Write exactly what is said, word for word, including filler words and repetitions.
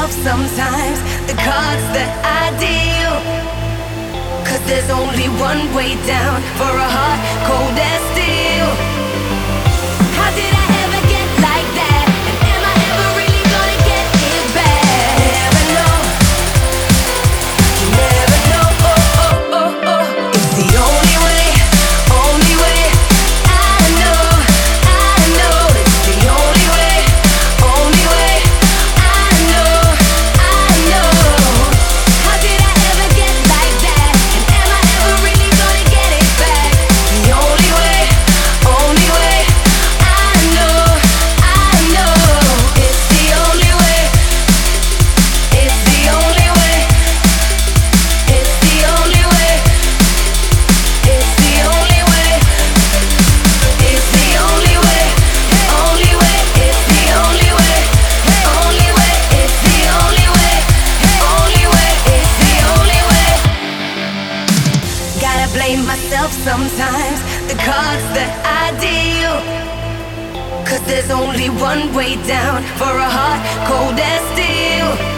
myself sometimes the cards that I deal. Cause there's only one way down for a heart cold as steel. How did I ever get like that? And am I ever really gonna get it back? Never know. You never know. Oh, oh, oh, oh. It's the only way, only way. I know, I know. It's the only way, only way. I know, I know. How did I ever get like that? And am I ever really gonna get it back? The only way, only way. I know, I know. It's the only way. It's the only way. It's the only way. It's the only way. It's the only way. Only way. It's the only way. Only way. It's the only way. Only way. It's the only way. Gotta blame myself sometimes, the cards that I deal. Cause there's only one way down for a heart cold as steel.